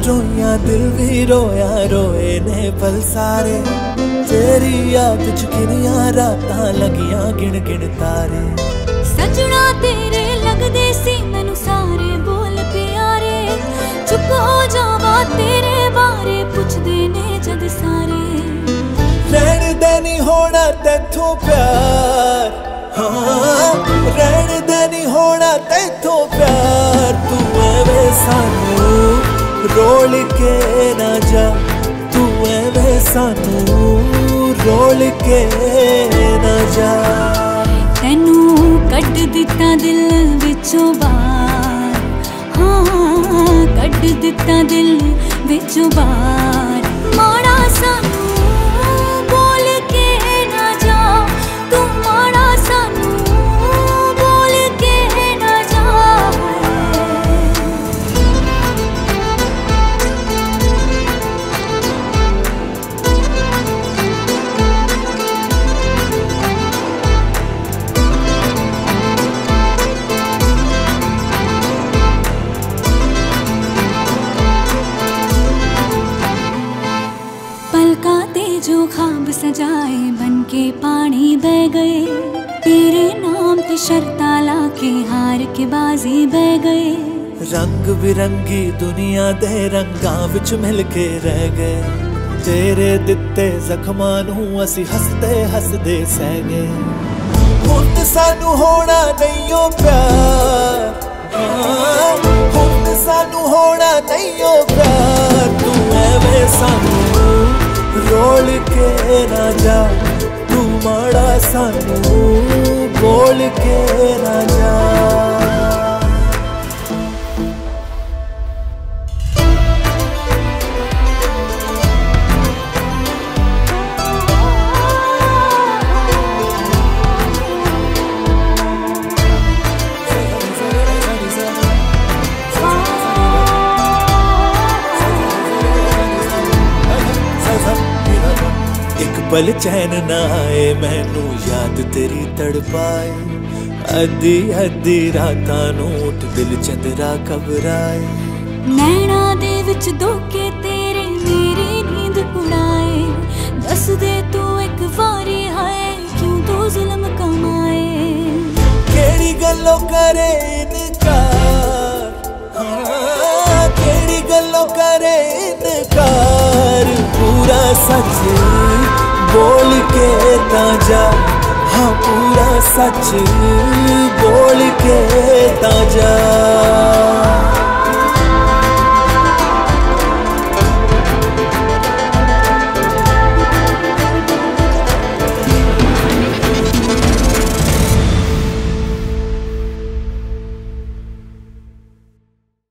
रोया दिल भी रोया, रोए ने पल सारे। तेरी याद च किनिया रातां लगियां गिन गिन तारे। सजना तेरे लगदे सी मैनू सारे बोल प्यारे। चुप हो जावा तेरे बारे पुछदे ने जद सारे। रहन दे नी होना तेथों प्यार, हाँ रहन दे नी होना तेथों प्यार। तू एवें सानू रोल के ना जा, तू एवें सानू रोल के ना जा। तैनू कट दिता दिल विचों बाहर, हाँ कट दिता दिल विचों बाहर। माड़ा सानू बोल के ना जा, तू माड़ा सानू बोल के ना जा। पलका ते जो ख्वाब सजाए बन के पानी बह गए। तेरे नाम ते शर्ता लाके हार के बाजी बह गए। रंग बिरंगी दुनिया दे रंगां विच मिल के रह गए। तेरे दिते जख्मां नूं असी हसदे हसदे सह गए। हुण सानू होना नहीं ओ प्यार, हुण सानू होना नहीं ओ प्यार। तू एवें सानू रोल के ना जा, तू माड़ा सानू बोल के ना जा। एक पल चैन ना आए मैनू याद तेरी तड़पाए। अद्धी अद्धी रातां नूं उठ दिल चंदरा घबराए। नैना दे विच धोखे तेरे मेरी नींद उड़ाए। दस दे तू एक वारी हाय क्यों तू जुल्म कमाए। केड़ी गल्लों करे इनकार, हाँ केड़ी गल्लों करे इनकार। पूरा सच बोल के ना जा, हाँ पूरा सच बोल